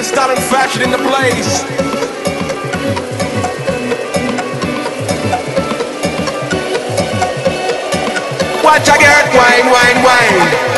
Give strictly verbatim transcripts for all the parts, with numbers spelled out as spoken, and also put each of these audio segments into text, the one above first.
the style and fashion in the place. Watch I get wine, wine, wine.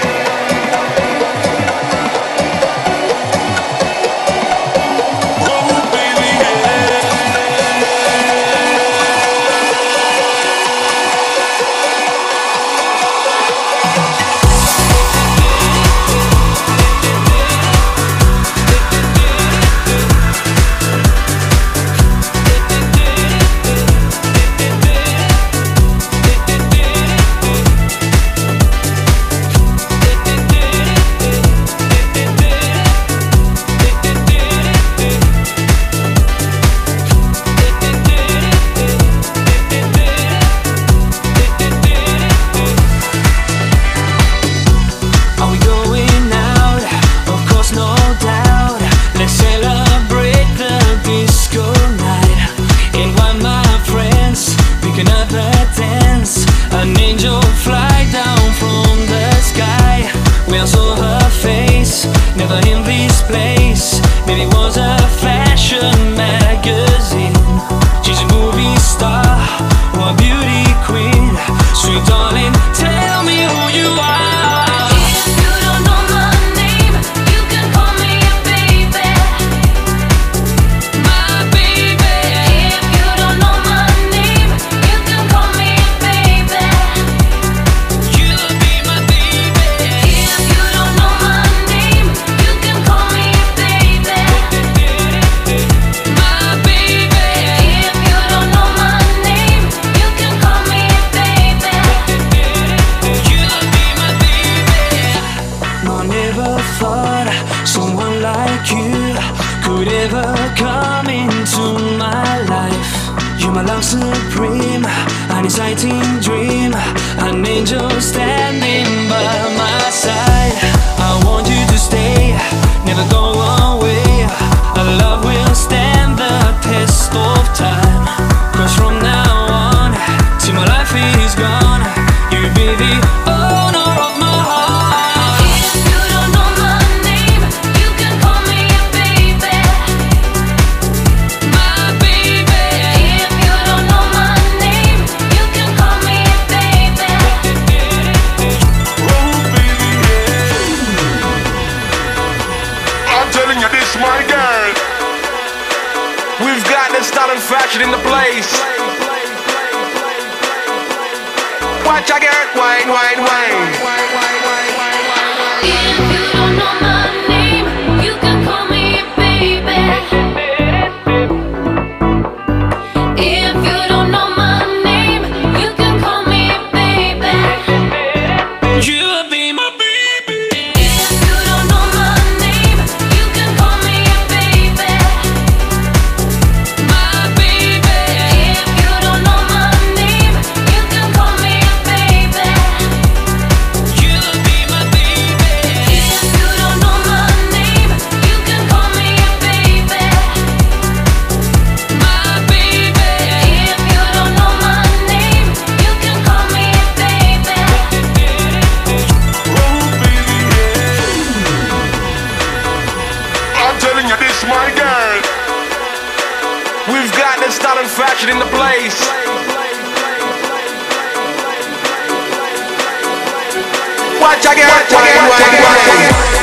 Supreme, an exciting dream, an angel standing by my side. I want you to stay, never go away. Our love will stand the test of time. Cause from now on, till my life is gone, you'll be the owner of my heart. If you don't know my name, you can call me a baby. My baby. If you don't know my name, you can call me a baby. Oh baby, yeah. I'm telling you this, my girl. We've got the style and fashion in the place. Watch I get wine, wine, wine. If you don't know my name, you can call me a baby. If you don't know my name, you can call me a baby. You'll be my baby. If you don't know my name, you can call me a baby. My baby. If you don't know my name, you can call me a baby. You'll be my baby. If you don't know my name, you can call me a baby. My baby. If you don't know my name, you can call me a baby. Oh baby, yeah. I'm telling you this, my girl. We've got the style and fashion in the place. Watch I get wine, wine, wine.